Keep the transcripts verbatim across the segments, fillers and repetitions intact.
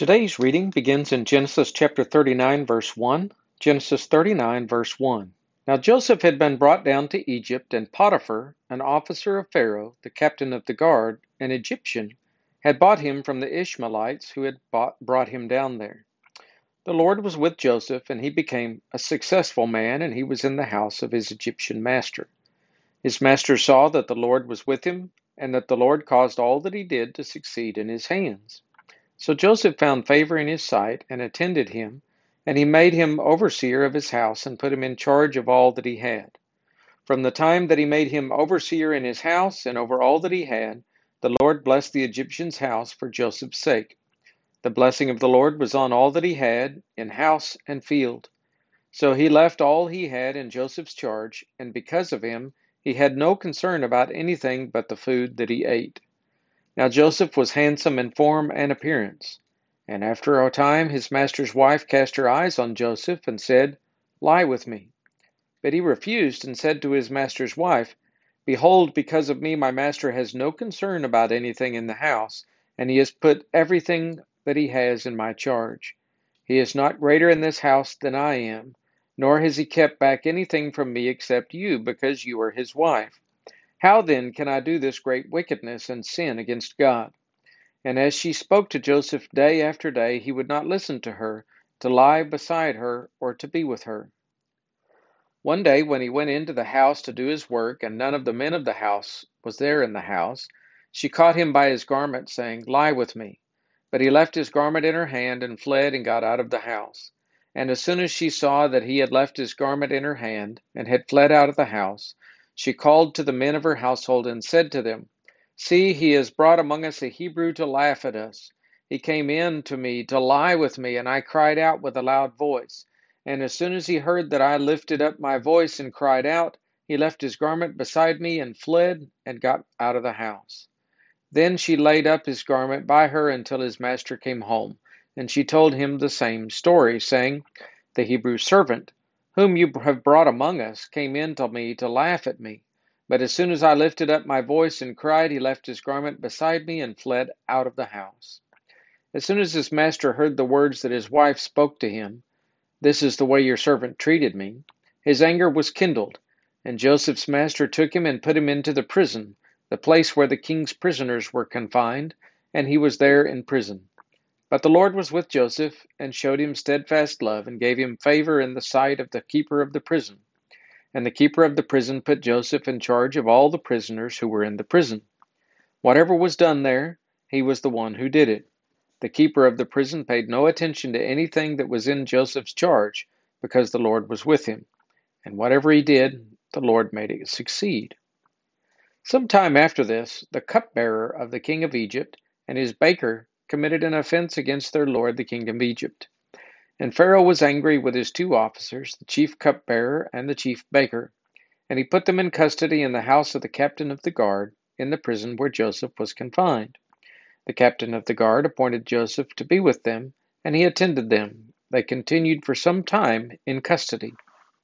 Today's reading begins in Genesis chapter thirty-nine, verse one. Genesis thirty-nine, verse one. Now Joseph had been brought down to Egypt, and Potiphar, an officer of Pharaoh, the captain of the guard, an Egyptian, had bought him from the Ishmaelites who had bought, brought him down there. The Lord was with Joseph, and he became a successful man, and he was in the house of his Egyptian master. His master saw that the Lord was with him, and that the Lord caused all that he did to succeed in his hands. So Joseph found favor in his sight, and attended him, and he made him overseer of his house, and put him in charge of all that he had. From the time that he made him overseer in his house, and over all that he had, the Lord blessed the Egyptian's house for Joseph's sake. The blessing of the Lord was on all that he had, in house and field. So he left all he had in Joseph's charge, and because of him, he had no concern about anything but the food that he ate. Now Joseph was handsome in form and appearance. And after a time his master's wife cast her eyes on Joseph, and said, "Lie with me." But he refused, and said to his master's wife, "Behold, because of me my master has no concern about anything in the house, and he has put everything that he has in my charge. He is not greater in this house than I am, nor has he kept back anything from me except you, because you are his wife. How then can I do this great wickedness and sin against God?" And as she spoke to Joseph day after day, he would not listen to her, to lie beside her, or to be with her. One day when he went into the house to do his work, and none of the men of the house was there in the house, she caught him by his garment, saying, "Lie with me." But he left his garment in her hand, and fled, and got out of the house. And as soon as she saw that he had left his garment in her hand, and had fled out of the house, she called to the men of her household, and said to them, "See, he has brought among us a Hebrew to laugh at us. He came in to me to lie with me, and I cried out with a loud voice. And as soon as he heard that I lifted up my voice and cried out, he left his garment beside me, and fled, and got out of the house." Then she laid up his garment by her until his master came home, and she told him the same story, saying, "The Hebrew servant, whom you have brought among us, came in to me to laugh at me. But as soon as I lifted up my voice and cried, he left his garment beside me and fled out of the house." As soon as his master heard the words that his wife spoke to him, "This is the way your servant treated me," his anger was kindled, and Joseph's master took him and put him into the prison, the place where the king's prisoners were confined, and he was there in prison. But the Lord was with Joseph, and showed him steadfast love, and gave him favor in the sight of the keeper of the prison. And the keeper of the prison put Joseph in charge of all the prisoners who were in the prison. Whatever was done there, he was the one who did it. The keeper of the prison paid no attention to anything that was in Joseph's charge, because the Lord was with him. And whatever he did, the Lord made it succeed. Some time after this, the cupbearer of the king of Egypt and his baker committed an offense against their lord the king of Egypt. And Pharaoh was angry with his two officers, the chief cupbearer and the chief baker, and he put them in custody in the house of the captain of the guard, in the prison where Joseph was confined. The captain of the guard appointed Joseph to be with them, and he attended them. They continued for some time in custody.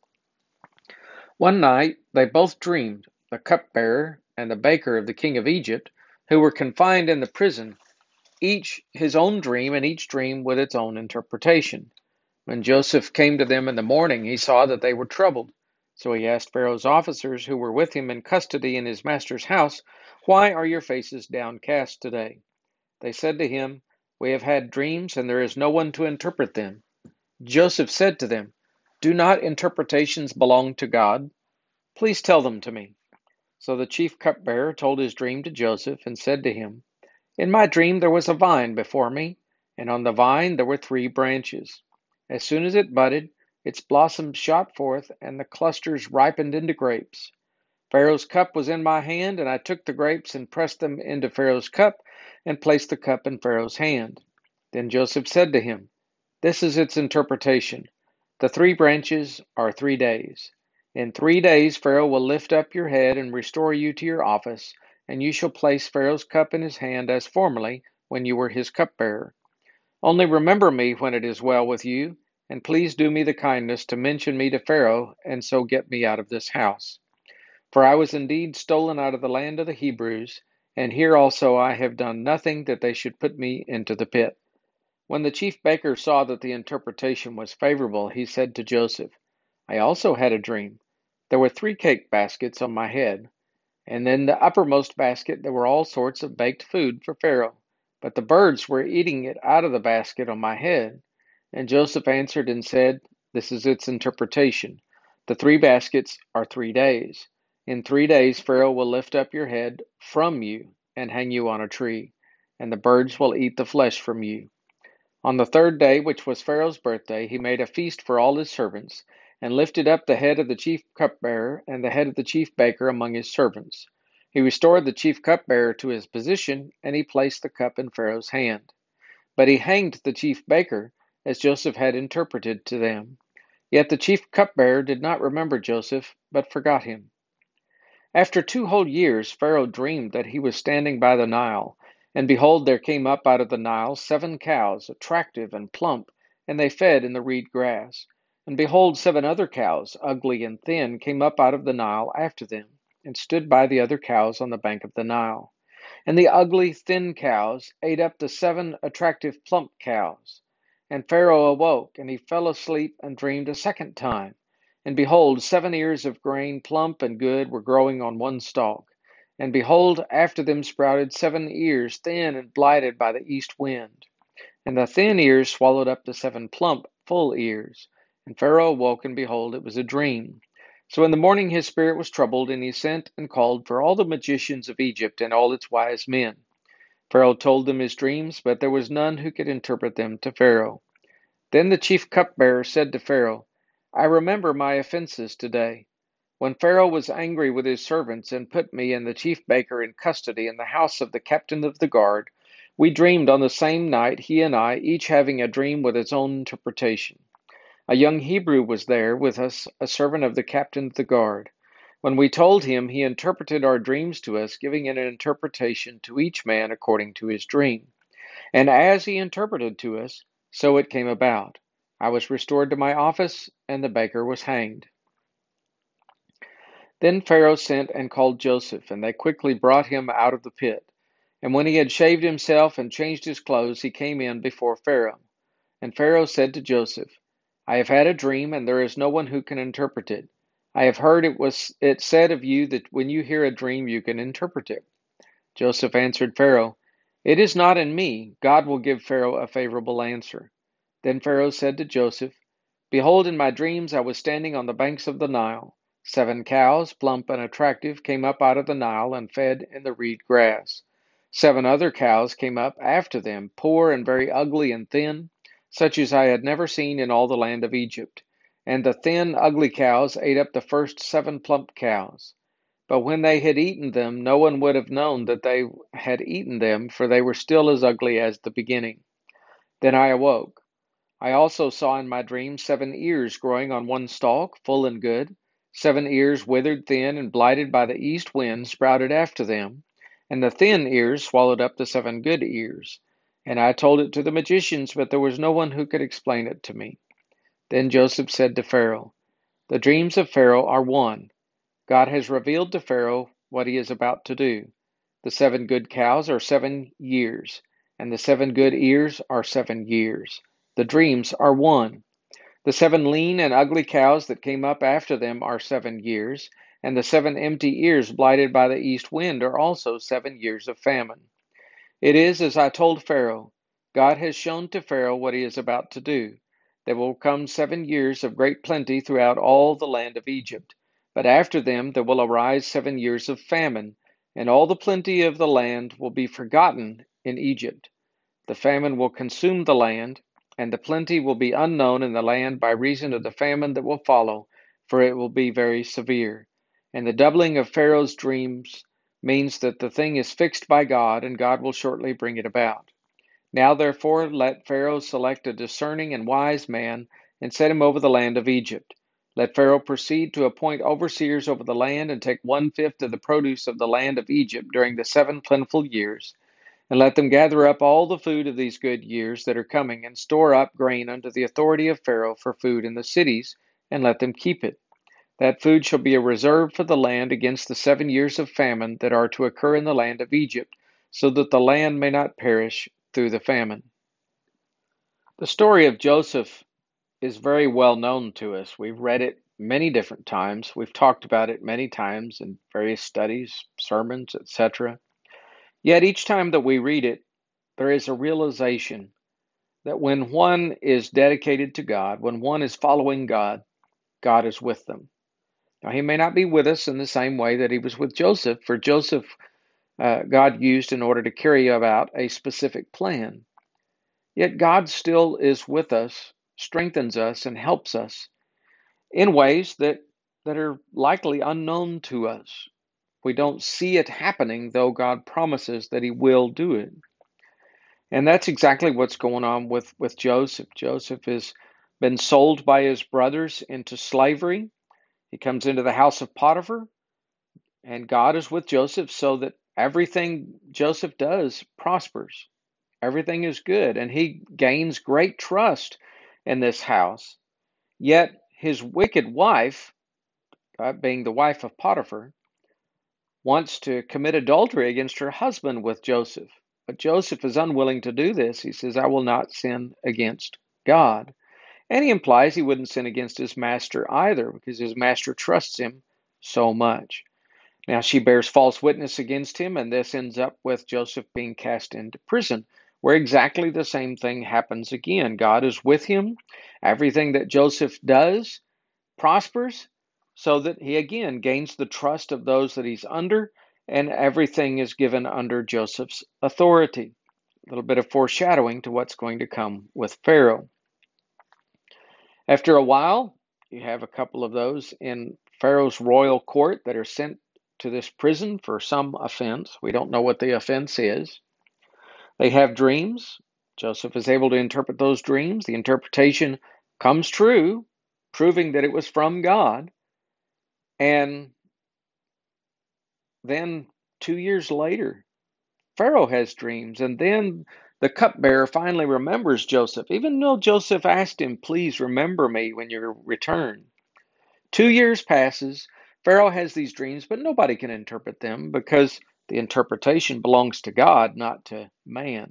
One night they both dreamed, the cupbearer and the baker of the king of Egypt, who were confined in the prison, each his own dream, and each dream with its own interpretation. When Joseph came to them in the morning, he saw that they were troubled. So he asked Pharaoh's officers who were with him in custody in his master's house, "Why are your faces downcast today?" They said to him, "We have had dreams, and there is no one to interpret them." Joseph said to them, "Do not interpretations belong to God? Please tell them to me." So the chief cupbearer told his dream to Joseph, and said to him, "In my dream there was a vine before me, and on the vine there were three branches. As soon as it budded, its blossoms shot forth, and the clusters ripened into grapes. Pharaoh's cup was in my hand, and I took the grapes and pressed them into Pharaoh's cup, and placed the cup in Pharaoh's hand." Then Joseph said to him, "This is its interpretation. The three branches are three days. In three days Pharaoh will lift up your head and restore you to your office, and you shall place Pharaoh's cup in his hand as formerly when you were his cupbearer. Only remember me when it is well with you, and please do me the kindness to mention me to Pharaoh, and so get me out of this house. For I was indeed stolen out of the land of the Hebrews, and here also I have done nothing that they should put me into the pit." When the chief baker saw that the interpretation was favorable, he said to Joseph, I also had a dream. There were three cake baskets on my head, and in the uppermost basket there were all sorts of baked food for Pharaoh. But the birds were eating it out of the basket on my head. And Joseph answered and said, This is its interpretation. The three baskets are three days. In three days Pharaoh will lift up your head from you and hang you on a tree, and the birds will eat the flesh from you. On the third day, which was Pharaoh's birthday, he made a feast for all his servants, and lifted up the head of the chief cupbearer and the head of the chief baker among his servants. He restored the chief cupbearer to his position, and he placed the cup in Pharaoh's hand. But he hanged the chief baker, as Joseph had interpreted to them. Yet the chief cupbearer did not remember Joseph, but forgot him. After two whole years, Pharaoh dreamed that he was standing by the Nile. And behold, there came up out of the Nile seven cows, attractive and plump, and they fed in the reed grass. And behold, seven other cows, ugly and thin, came up out of the Nile after them, and stood by the other cows on the bank of the Nile. And the ugly, thin cows ate up the seven attractive, plump cows. And Pharaoh awoke, and he fell asleep and dreamed a second time. And behold, seven ears of grain, plump and good, were growing on one stalk. And behold, after them sprouted seven ears, thin and blighted by the east wind. And the thin ears swallowed up the seven plump, full ears. And Pharaoh awoke, and behold, it was a dream. So in the morning his spirit was troubled, and he sent and called for all the magicians of Egypt and all its wise men. Pharaoh told them his dreams, but there was none who could interpret them to Pharaoh. Then the chief cupbearer said to Pharaoh, I remember my offenses today. When Pharaoh was angry with his servants and put me and the chief baker in custody in the house of the captain of the guard, we dreamed on the same night, he and I, each having a dream with its own interpretation. A young Hebrew was there with us, a servant of the captain of the guard. When we told him, he interpreted our dreams to us, giving an interpretation to each man according to his dream. And as he interpreted to us, so it came about. I was restored to my office, and the baker was hanged. Then Pharaoh sent and called Joseph, and they quickly brought him out of the pit. And when he had shaved himself and changed his clothes, he came in before Pharaoh. And Pharaoh said to Joseph, I have had a dream, and there is no one who can interpret it. I have heard it was it said of you that when you hear a dream you can interpret it. Joseph answered Pharaoh, It is not in me. God will give Pharaoh a favorable answer. Then Pharaoh said to Joseph, Behold, in my dreams I was standing on the banks of the Nile. Seven cows, plump and attractive, came up out of the Nile and fed in the reed grass. Seven other cows came up after them, poor and very ugly and thin, such as I had never seen in all the land of Egypt. And the thin, ugly cows ate up the first seven plump cows. But when they had eaten them, no one would have known that they had eaten them, for they were still as ugly as the beginning. Then I awoke. I also saw in my dream seven ears growing on one stalk, full and good. Seven ears, withered, thin, and blighted by the east wind, sprouted after them, and the thin ears swallowed up the seven good ears. And I told it to the magicians, but there was no one who could explain it to me. Then Joseph said to Pharaoh, The dreams of Pharaoh are one. God has revealed to Pharaoh what he is about to do. The seven good cows are seven years, and the seven good ears are seven years. The dreams are one. The seven lean and ugly cows that came up after them are seven years, and the seven empty ears blighted by the east wind are also seven years of famine. It is as I told Pharaoh. God has shown to Pharaoh what he is about to do. There will come seven years of great plenty throughout all the land of Egypt, but after them there will arise seven years of famine, and all the plenty of the land will be forgotten in Egypt. The famine will consume the land, and the plenty will be unknown in the land by reason of the famine that will follow, for it will be very severe. And the doubling of Pharaoh's dreams means that the thing is fixed by God, and God will shortly bring it about. Now therefore let Pharaoh select a discerning and wise man, and set him over the land of Egypt. Let Pharaoh proceed to appoint overseers over the land, and take one-fifth of the produce of the land of Egypt during the seven plentiful years, and let them gather up all the food of these good years that are coming, and store up grain under the authority of Pharaoh for food in the cities, and let them keep it. That food shall be a reserve for the land against the seven years of famine that are to occur in the land of Egypt, so that the land may not perish through the famine. The story of Joseph is very well known to us. We've read it many different times. We've talked about it many times in various studies, sermons, et cetera. Yet each time that we read it, there is a realization that when one is dedicated to God, when one is following God, God is with them. Now, he may not be with us in the same way that he was with Joseph. For Joseph, uh, God used in order to carry about a specific plan. Yet God still is with us, strengthens us, and helps us in ways that, that are likely unknown to us. We don't see it happening, though God promises that he will do it. And that's exactly what's going on with, with Joseph. Joseph has been sold by his brothers into slavery. He comes into the house of Potiphar, and God is with Joseph so that everything Joseph does prospers. Everything is good, and he gains great trust in this house. Yet his wicked wife, uh, being the wife of Potiphar, wants to commit adultery against her husband with Joseph. But Joseph is unwilling to do this. He says, I will not sin against God. And he implies he wouldn't sin against his master either, because his master trusts him so much. Now she bears false witness against him, and this ends up with Joseph being cast into prison, where exactly the same thing happens again. God is with him. Everything that Joseph does prospers, so that he again gains the trust of those that he's under, and everything is given under Joseph's authority. A little bit of foreshadowing to what's going to come with Pharaoh. After a while, you have a couple of those in Pharaoh's royal court that are sent to this prison for some offense. We don't know what the offense is. They have dreams. Joseph is able to interpret those dreams. The interpretation comes true, proving that it was from God. And then two years later, Pharaoh has dreams. And then the cupbearer finally remembers Joseph, even though Joseph asked him, please remember me when you return. Two years passes. Pharaoh has these dreams, but nobody can interpret them because the interpretation belongs to God, not to man.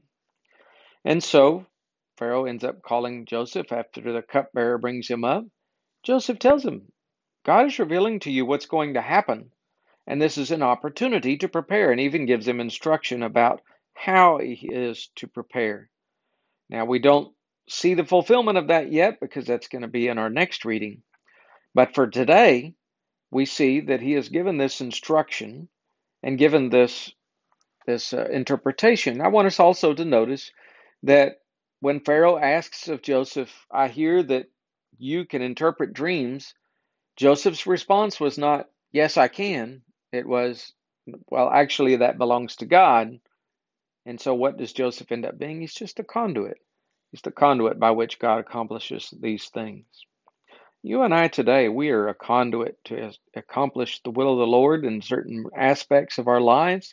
And so Pharaoh ends up calling Joseph after the cupbearer brings him up. Joseph tells him, God is revealing to you what's going to happen, and this is an opportunity to prepare, and even gives him instruction about how he is to prepare. Now, we don't see the fulfillment of that yet because that's going to be in our next reading. But for today, we see that he has given this instruction and given this, this uh, interpretation. I want us also to notice that when Pharaoh asks of Joseph, I hear that you can interpret dreams, Joseph's response was not, yes, I can. It was, well, actually, that belongs to God. And so what does Joseph end up being? He's just a conduit. He's the conduit by which God accomplishes these things. You and I today, we are a conduit to accomplish the will of the Lord in certain aspects of our lives.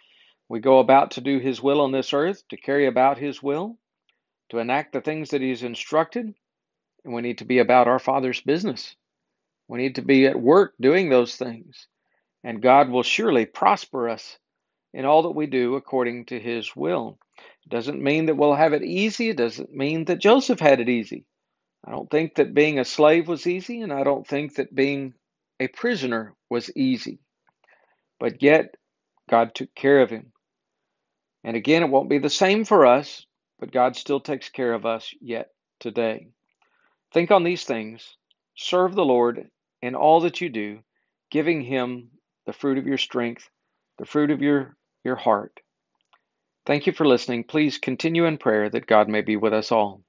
We go about to do his will on this earth, to carry about his will, to enact the things that he's instructed, and we need to be about our Father's business. We need to be at work doing those things, and God will surely prosper us in all that we do according to his will. It doesn't mean that we'll have it easy. It doesn't mean that Joseph had it easy. I don't think that being a slave was easy, and I don't think that being a prisoner was easy. But yet, God took care of him. And again, it won't be the same for us, but God still takes care of us yet today. Think on these things. Serve the Lord in all that you do, giving him the fruit of your strength, the fruit of your, your heart. Thank you for listening. Please continue in prayer that God may be with us all.